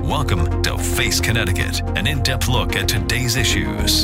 Welcome to Face Connecticut, an in-depth look at today's issues.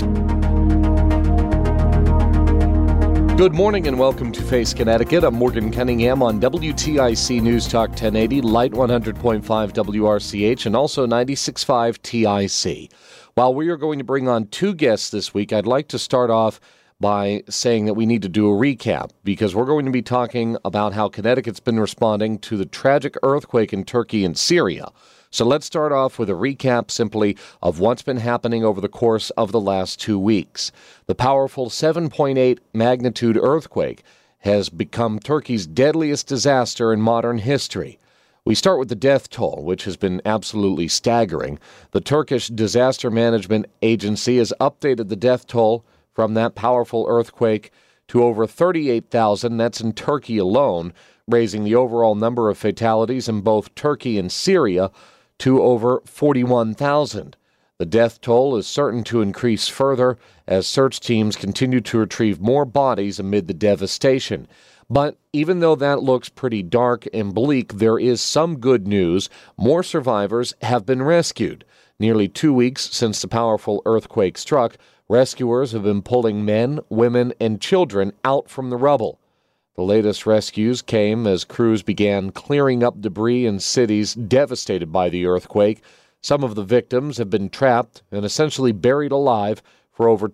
Good morning and welcome to Face Connecticut. I'm Morgan Cunningham on WTIC News Talk 1080, Light 100.5 WRCH, and also 96.5 TIC. While we are going to bring on two guests this week, I'd like to start off by saying that we need to do a recap because we're going to be talking about how Connecticut's been responding to the tragic earthquake in Turkey and Syria. So let's start off with a recap simply of what's been happening over the course of the last 2 weeks. The powerful 7.8 magnitude earthquake has become Turkey's deadliest disaster in modern history. We start with the death toll, which has been absolutely staggering. The Turkish Disaster Management Agency has updated the death toll from that powerful earthquake to over 38,000. That's in Turkey alone, raising the overall number of fatalities in both Turkey and Syria to over 41,000. The death toll is certain to increase further as search teams continue to retrieve more bodies amid the devastation. But even though that looks pretty dark and bleak, there is some good news. More survivors have been rescued. Nearly 2 weeks since the powerful earthquake struck, rescuers have been pulling men, women, and children out from the rubble. The latest rescues came as crews began clearing up debris in cities devastated by the earthquake. Some of the victims have been trapped and essentially buried alive for over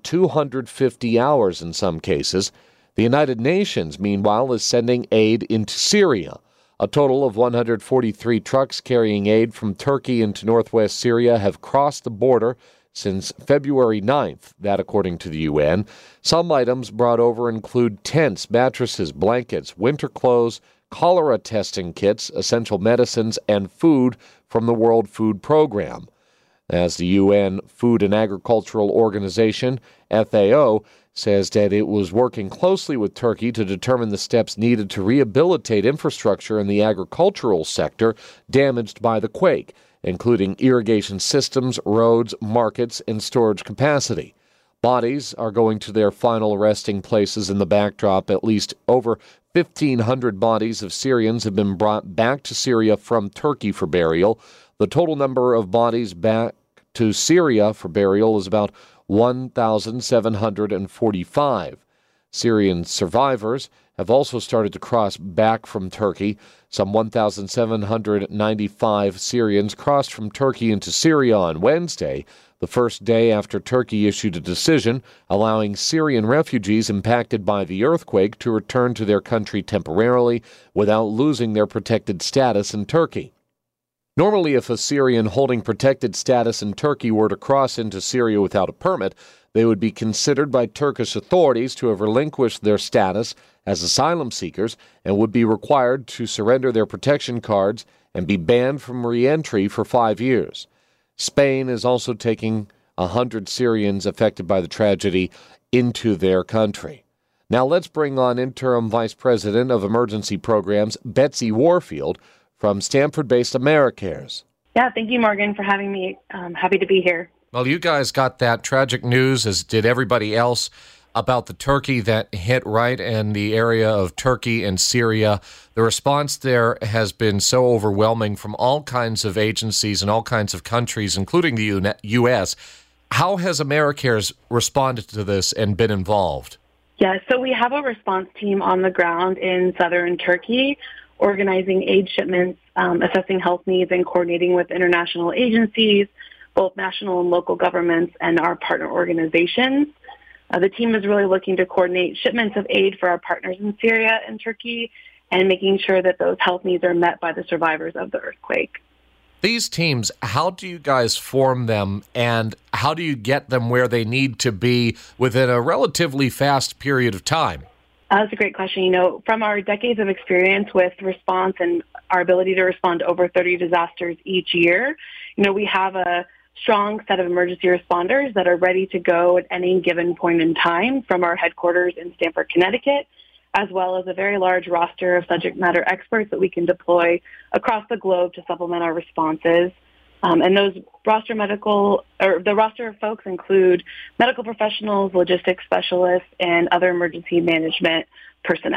250 hours in some cases. The United Nations, meanwhile, is sending aid into Syria. A total of 143 trucks carrying aid from Turkey into northwest Syria have crossed the border since February 9th, that according to the UN. Some items brought over include tents, mattresses, blankets, winter clothes, cholera testing kits, essential medicines, and food from the World Food Program. As the UN Food and Agricultural Organization, FAO, says that it was working closely with Turkey to determine the steps needed to rehabilitate infrastructure in the agricultural sector damaged by the quake, including irrigation systems, roads, markets, and storage capacity. Bodies are going to their final resting places in the backdrop. At least over 1,500 bodies of Syrians have been brought back to Syria from Turkey for burial. The total number of bodies back to Syria for burial is about 1,745. Syrian survivors have also started to cross back from Turkey. Some 1,795 Syrians crossed from Turkey into Syria on Wednesday, the first day after Turkey issued a decision allowing Syrian refugees impacted by the earthquake to return to their country temporarily without losing their protected status in Turkey. Normally, if a Syrian holding protected status in Turkey were to cross into Syria without a permit, they would be considered by Turkish authorities to have relinquished their status as asylum seekers and would be required to surrender their protection cards and be banned from re-entry for 5 years. Spain is also taking 100 Syrians affected by the tragedy into their country. Now let's bring on Interim Vice President of Emergency Programs, Betsy Warfield, from Stamford-based AmeriCares. Yeah, thank you, Morgan, for having me. I'm happy to be here. Well, you guys got that tragic news, as did everybody else, about the turkey that hit right in the area of Turkey and Syria. The response there has been so overwhelming from all kinds of agencies and all kinds of countries, including the U.S. How has AmeriCares responded to this and been involved? Yeah, so we have a response team on the ground in southern Turkey, organizing aid shipments, assessing health needs, and coordinating with international agencies, both national and local governments, and our partner organizations. The team is really looking to coordinate shipments of aid for our partners in Syria and Turkey and making sure that those health needs are met by the survivors of the earthquake. These teams, how do you guys form them, and how do you get them where they need to be within a relatively fast period of time? That's a great question. You know, from our decades of experience with response and our ability to respond to over 30 disasters each year, you know, we have a strong set of emergency responders that are ready to go at any given point in time from our headquarters in Stamford, Connecticut, as well as a very large roster of subject matter experts that we can deploy across the globe to supplement our responses. And those the roster of folks include medical professionals, logistics specialists, and other emergency management personnel.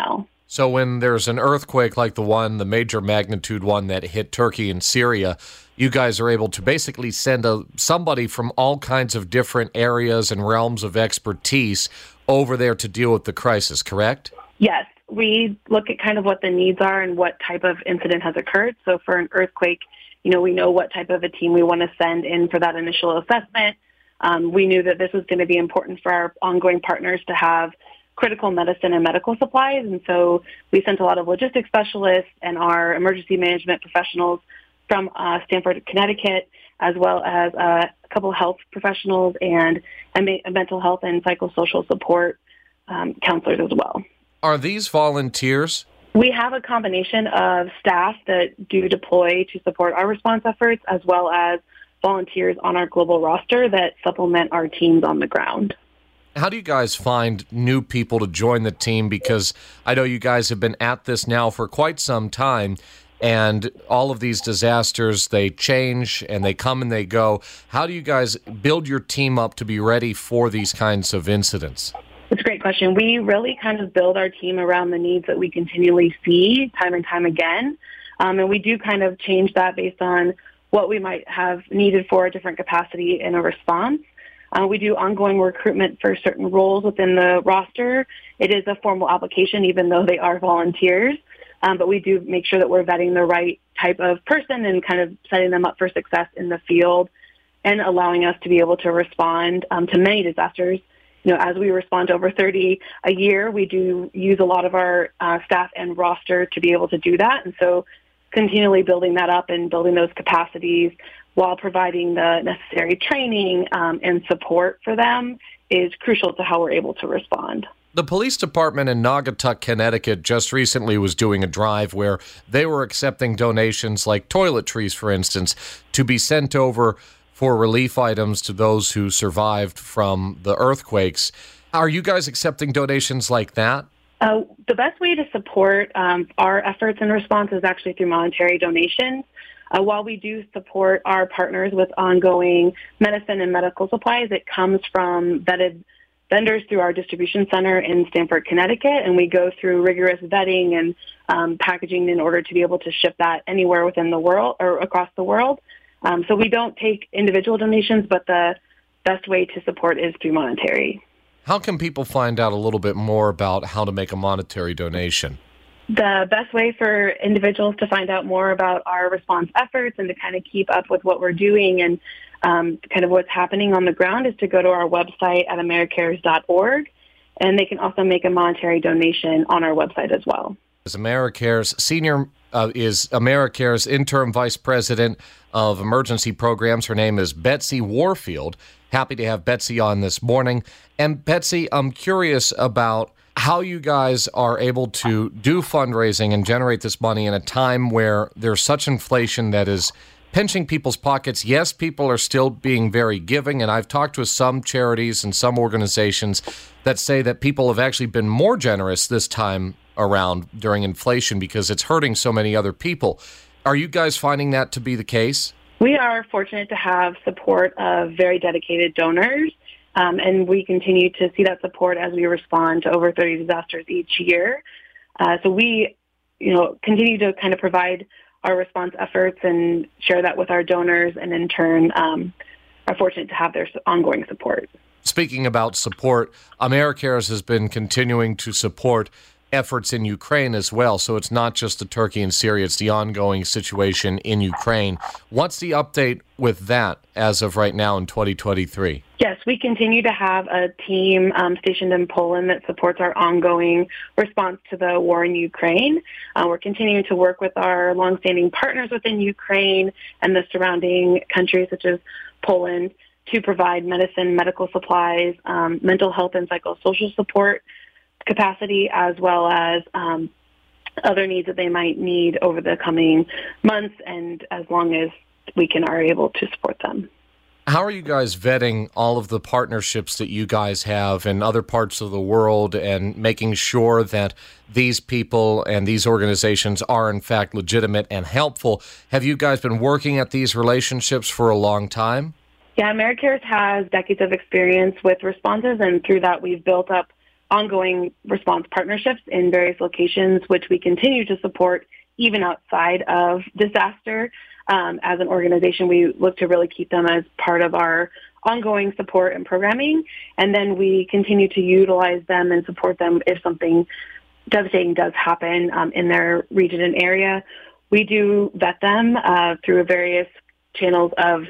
So when there's an earthquake like the major magnitude one that hit Turkey and Syria, you guys are able to basically send somebody from all kinds of different areas and realms of expertise over there to deal with the crisis, correct? Yes, we look at kind of what the needs are and what type of incident has occurred. So for an earthquake, we know what type of a team we want to send in for that initial assessment. We knew that this was going to be important for our ongoing partners to have critical medicine and medical supplies. And so we sent a lot of logistics specialists and our emergency management professionals from Stamford, Connecticut, as well as a couple of health professionals and mental health and psychosocial support counselors as well. Are these volunteers? We have a combination of staff that do deploy to support our response efforts, as well as volunteers on our global roster that supplement our teams on the ground. How do you guys find new people to join the team? Because I know you guys have been at this now for quite some time, and all of these disasters, they change and they come and they go. How do you guys build your team up to be ready for these kinds of incidents? That's a great question. We really kind of build our team around the needs that we continually see time and time again. And we do kind of change that based on what we might have needed for a different capacity in a response. We do ongoing recruitment for certain roles within the roster. It is a formal application, even though they are volunteers. But we do make sure that we're vetting the right type of person and kind of setting them up for success in the field and allowing us to be able to respond to many disasters. As we respond to over 30 a year, we do use a lot of our staff and roster to be able to do that. And so continually building that up and building those capacities while providing the necessary training and support for them is crucial to how we're able to respond. The police department in Naugatuck, Connecticut just recently was doing a drive where they were accepting donations like toiletries, for instance, to be sent over for relief items to those who survived from the earthquakes. Are you guys accepting donations like that? The best way to support our efforts in response is actually through monetary donations. While we do support our partners with ongoing medicine and medical supplies, it comes from vetted vendors through our distribution center in Stamford, Connecticut, and we go through rigorous vetting and packaging in order to be able to ship that anywhere within the world or across the world. So we don't take individual donations, but the best way to support is through monetary. How can people find out a little bit more about how to make a monetary donation? The best way for individuals to find out more about our response efforts and to kind of keep up with what we're doing and kind of what's happening on the ground is to go to our website at americares.org, and they can also make a monetary donation on our website as well. Is AmeriCare's interim vice president of emergency programs. Her name is Betsy Warfield. Happy to have Betsy on this morning. And Betsy, I'm curious about how you guys are able to do fundraising and generate this money in a time where there's such inflation that is pinching people's pockets. Yes, people are still being very giving, and I've talked with some charities and some organizations that say that people have actually been more generous this time around during inflation because it's hurting so many other people. Are you guys finding that to be the case? We are fortunate to have support of very dedicated donors. And we continue to see that support as we respond to over 30 disasters each year. So we, continue to kind of provide our response efforts and share that with our donors, and in turn are fortunate to have their ongoing support. Speaking about support, AmeriCares has been continuing to support efforts in Ukraine as well. So it's not just the Turkey and Syria, it's the ongoing situation in Ukraine. What's the update with that as of right now in 2023? Yes, we continue to have a team stationed in Poland that supports our ongoing response to the war in Ukraine. We're continuing to work with our longstanding partners within Ukraine and the surrounding countries such as Poland to provide medicine, medical supplies, mental health and psychosocial support capacity, as well as other needs that they might need over the coming months, and as long as we are able to support them. How are you guys vetting all of the partnerships that you guys have in other parts of the world and making sure that these people and these organizations are in fact legitimate and helpful? Have you guys been working at these relationships for a long time? Yeah, AmeriCares has decades of experience with responses, and through that we've built up ongoing response partnerships in various locations, which we continue to support even outside of disaster. As an organization, we look to really keep them as part of our ongoing support and programming, and then we continue to utilize them and support them if something devastating does happen in their region and area. We do vet them through various channels of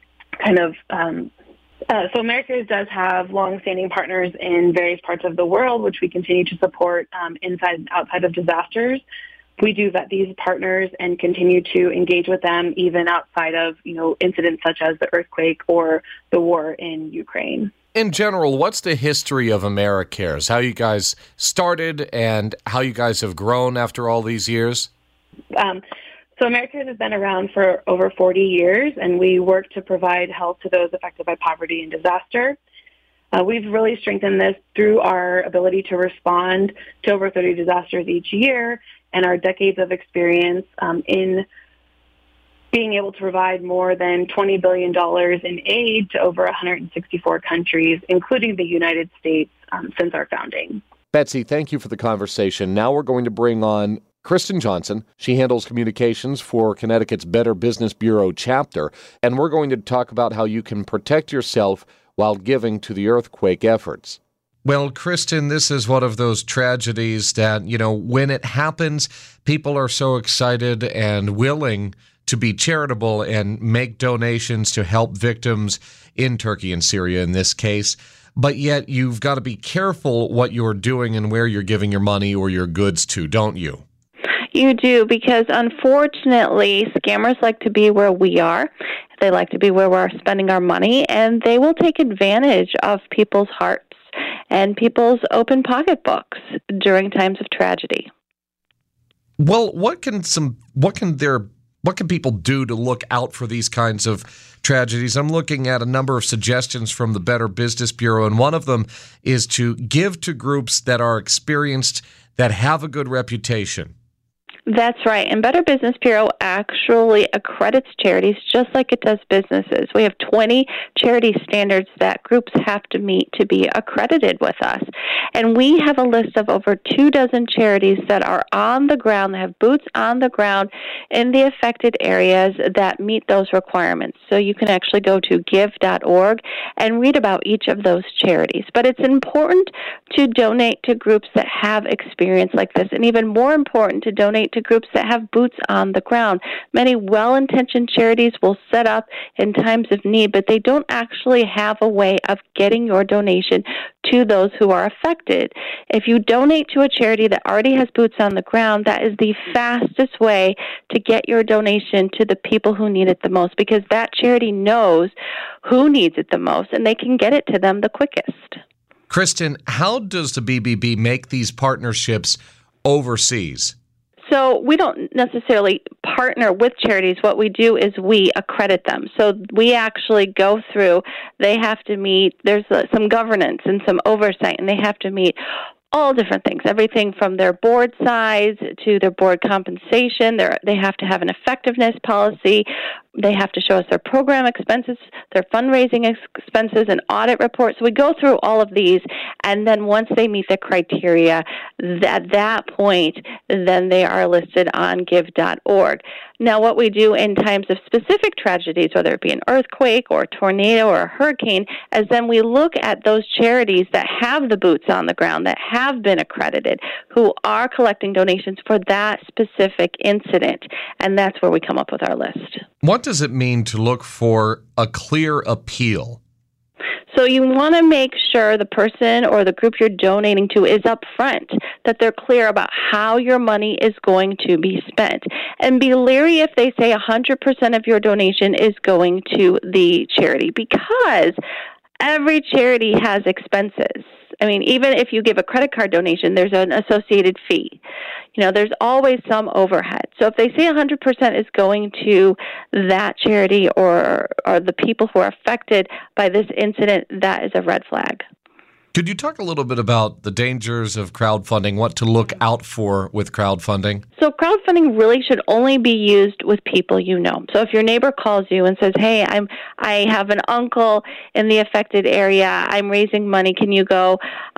so Americares does have long-standing partners in various parts of the world, which we continue to support inside and outside of disasters. We do vet these partners and continue to engage with them even outside of, incidents such as the earthquake or the war in Ukraine. In general, what's the history of Americares? How you guys started and how you guys have grown after all these years? So Americares has been around for over 40 years, and we work to provide help to those affected by poverty and disaster. We've really strengthened this through our ability to respond to over 30 disasters each year and our decades of experience in being able to provide more than $20 billion in aid to over 164 countries, including the United States, since our founding. Betsy, thank you for the conversation. Now we're going to bring on Kristen Johnson. She handles communications for Connecticut's Better Business Bureau chapter, and we're going to talk about how you can protect yourself while giving to the earthquake efforts. Well, Kristen, this is one of those tragedies that, when it happens, people are so excited and willing to be charitable and make donations to help victims in Turkey and Syria in this case. But yet you've got to be careful what you're doing and where you're giving your money or your goods to, don't you? You do, because unfortunately, scammers like to be where we are. They like to be where we're spending our money, and they will take advantage of people's hearts and people's open pocketbooks during times of tragedy. Well, what can people do to look out for these kinds of tragedies? I'm looking at a number of suggestions from the Better Business Bureau, and one of them is to give to groups that are experienced, that have a good reputation. That's right. And Better Business Bureau actually accredits charities just like it does businesses. We have 20 charity standards that groups have to meet to be accredited with us. And we have a list of over 24 charities that are on the ground, that have boots on the ground in the affected areas that meet those requirements. So you can actually go to give.org and read about each of those charities. But it's important to donate to groups that have experience like this, and even more important to donate to groups that have boots on the ground. Many well-intentioned charities will set up in times of need, but they don't actually have a way of getting your donation to those who are affected. If you donate to a charity that already has boots on the ground, that is the fastest way to get your donation to the people who need it the most, because that charity knows who needs it the most, and they can get it to them the quickest. Kristen, how does the BBB make these partnerships overseas? So we don't necessarily partner with charities. What we do is we accredit them. So we actually go through, they have to meet, there's some governance and some oversight, and they have to meet all different things, everything from their board size to their board compensation. They have to have an effectiveness policy. They have to show us their program expenses, their fundraising expenses, and audit reports. So we go through all of these, and then once they meet the criteria, at that point, then they are listed on give.org. Now, what we do in times of specific tragedies, whether it be an earthquake or a tornado or a hurricane, is then we look at those charities that have the boots on the ground, that have been accredited, who are collecting donations for that specific incident, and that's where we come up with our list. What does it mean to look for a clear appeal? So you want to make sure the person or the group you're donating to is upfront, that they're clear about how your money is going to be spent. And be leery if they say 100% of your donation is going to the charity, because every charity has expenses. I mean, even if you give a credit card donation, there's an associated fee. There's always some overhead. So if they say 100% is going to that charity or the people who are affected by this incident, that is a red flag. Could you talk a little bit about the dangers of crowdfunding, what to look out for with crowdfunding? So crowdfunding really should only be used with people you know. So if your neighbor calls you and says, hey, I have an uncle in the affected area, I'm raising money, can you go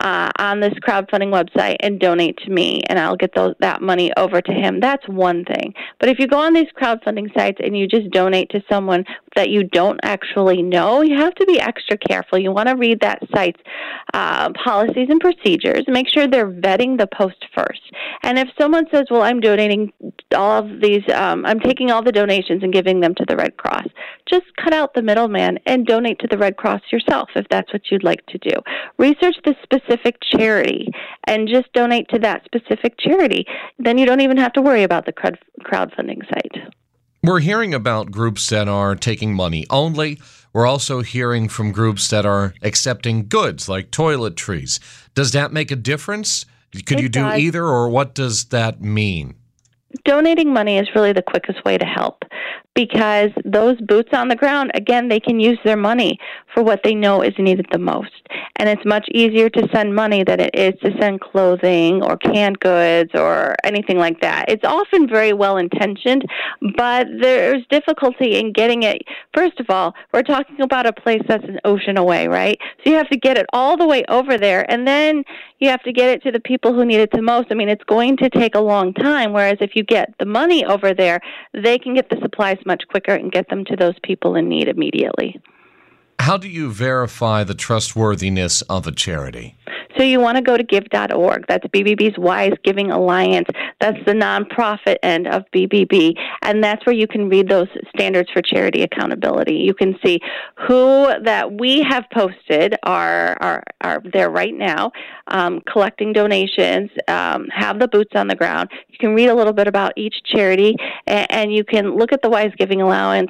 on this crowdfunding website and donate to me, and I'll get that money over to him, that's one thing. But if you go on these crowdfunding sites and you just donate to someone that you don't actually know, you have to be extra careful. You want to read that site's policies and procedures. Make sure they're vetting the post first. And if someone says, well, I'm donating all of these, I'm taking all the donations and giving them to the Red Cross, just cut out the middleman and donate to the Red Cross yourself if that's what you'd like to do. Research the specific charity and just donate to that specific charity. Then you don't even have to worry about the crowdfunding site. We're hearing about groups that are taking money only. We're also hearing from groups that are accepting goods like toiletries. Does that make a difference? Could you do either, or what does that mean? Donating money is really the quickest way to help, because those boots on the ground, again, they can use their money for what they know is needed the most. And it's much easier to send money than it is to send clothing or canned goods or anything like that. It's often very well intentioned, but there's difficulty in getting it. First of all, we're talking about a place that's an ocean away, right? So you have to get it all the way over there, and then you have to get it to the people who need it the most. I mean, it's going to take a long time, whereas if you get the money over there, they can get the supplies much quicker and get them to those people in need immediately. How do you verify the trustworthiness of a charity? So you want to go to give.org. That's BBB's Wise Giving Alliance. That's the nonprofit end of BBB. And that's where you can read those standards for charity accountability. You can see who that we have posted are there right now, collecting donations, have the boots on the ground. You can read a little bit about each charity, and you can look at the Wise Giving Alliance,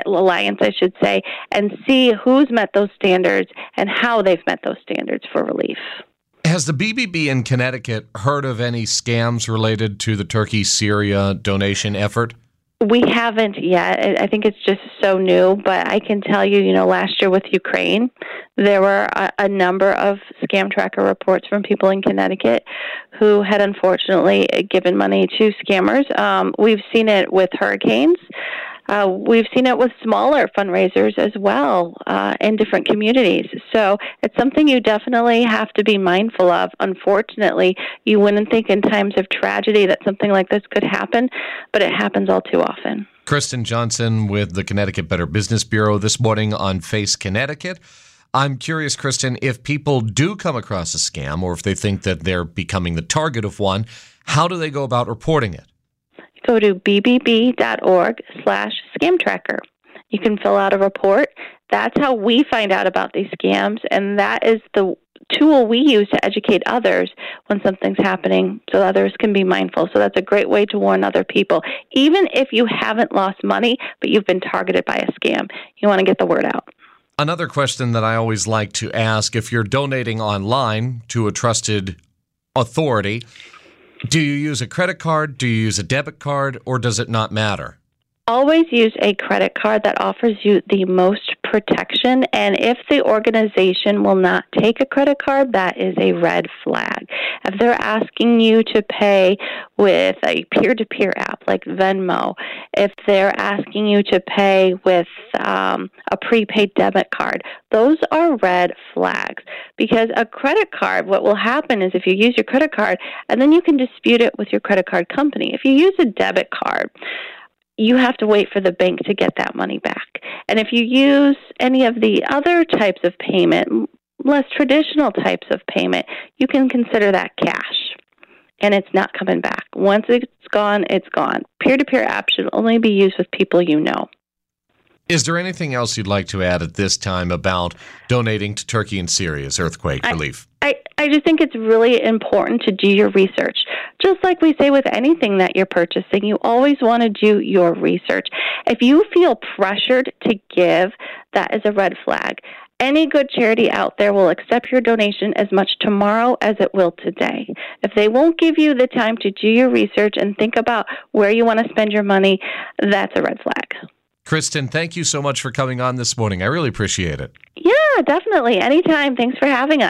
I should say, and see who's met those standards and how they've met those standards for relief. Has the BBB in Connecticut heard of any scams related to the Turkey-Syria donation effort? We haven't yet. I think it's just so new, but I can tell you, last year with Ukraine, there were a number of scam tracker reports from people in Connecticut who had unfortunately given money to scammers. We've seen it with hurricanes. We've seen it with smaller fundraisers as well in different communities. So it's something you definitely have to be mindful of. Unfortunately, you wouldn't think in times of tragedy that something like this could happen, but it happens all too often. Kristen Johnson with the Connecticut Better Business Bureau this morning on Face Connecticut. I'm curious, Kristen, if people do come across a scam or if they think that they're becoming the target of one, how do they go about reporting it? Go to bbb.org/scam tracker. You can fill out a report. That's how we find out about these scams, and that is the tool we use to educate others when something's happening so others can be mindful. So that's a great way to warn other people. Even if you haven't lost money, but you've been targeted by a scam, you want to get the word out. Another question that I always like to ask, if you're donating online to a trusted authority, do you use a credit card, do you use a debit card, or does it not matter? Always use a credit card that offers you the most protection, and if the organization will not take a credit card, that is a red flag. If they're asking you to pay with a peer-to-peer app like Venmo, if they're asking you to pay with a prepaid debit card, those are red flags, because a credit card, what will happen is if you use your credit card, and then you can dispute it with your credit card company. If you use a debit card, you have to wait for the bank to get that money back. And if you use any of the other types of payment, less traditional types of payment, you can consider that cash, and it's not coming back. Once it's gone, it's gone. Peer-to-peer app should only be used with people you know. Is there anything else you'd like to add at this time about donating to Turkey and Syria's earthquake relief? I just think it's really important to do your research. Just like we say with anything that you're purchasing, you always want to do your research. If you feel pressured to give, that is a red flag. Any good charity out there will accept your donation as much tomorrow as it will today. If they won't give you the time to do your research and think about where you want to spend your money, that's a red flag. Kristen, thank you so much for coming on this morning. I really appreciate it. Yeah, definitely. Anytime. Thanks for having us.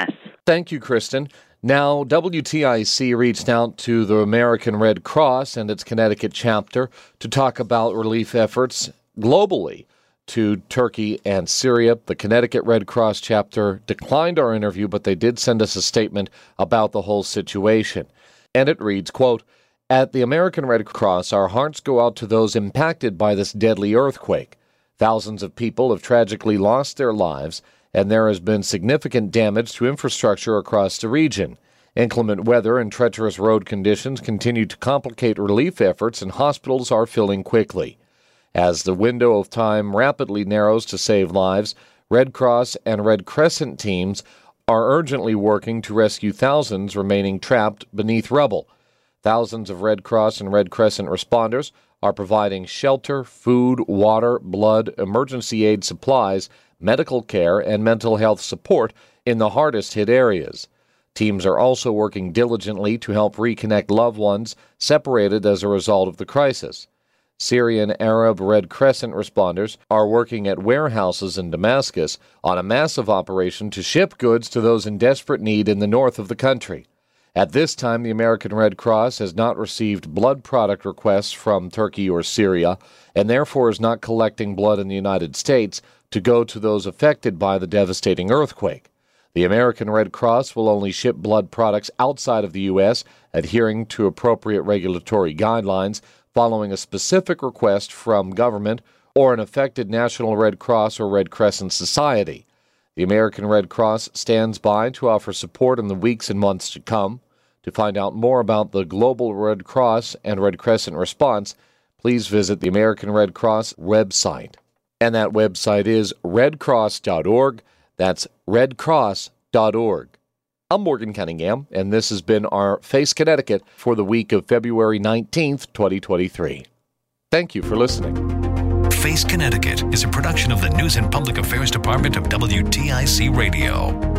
Thank you, Kristen. Now, WTIC reached out to the American Red Cross and its Connecticut chapter to talk about relief efforts globally to Turkey and Syria. The Connecticut Red Cross chapter declined our interview, but they did send us a statement about the whole situation. And it reads, quote, "At the American Red Cross, our hearts go out to those impacted by this deadly earthquake. Thousands of people have tragically lost their lives, and there has been significant damage to infrastructure across the region. Inclement weather and treacherous road conditions continue to complicate relief efforts, and hospitals are filling quickly. As the window of time rapidly narrows to save lives, Red Cross and Red Crescent teams are urgently working to rescue thousands remaining trapped beneath rubble. Thousands of Red Cross and Red Crescent responders are providing shelter, food, water, blood, emergency aid supplies, medical care, and mental health support in the hardest-hit areas. Teams are also working diligently to help reconnect loved ones separated as a result of the crisis. Syrian Arab Red Crescent responders are working at warehouses in Damascus on a massive operation to ship goods to those in desperate need in the north of the country. At this time, the American Red Cross has not received blood product requests from Turkey or Syria, and therefore is not collecting blood in the United States to go to those affected by the devastating earthquake. The American Red Cross will only ship blood products outside of the U.S., adhering to appropriate regulatory guidelines, following a specific request from government or an affected National Red Cross or Red Crescent Society. The American Red Cross stands by to offer support in the weeks and months to come. To find out more about the Global Red Cross and Red Crescent response, please visit the American Red Cross website. And that website is redcross.org. That's redcross.org. I'm Morgan Cunningham, and this has been our Face Connecticut for the week of February 19th, 2023. Thank you for listening. Face Connecticut is a production of the News and Public Affairs Department of WTIC Radio.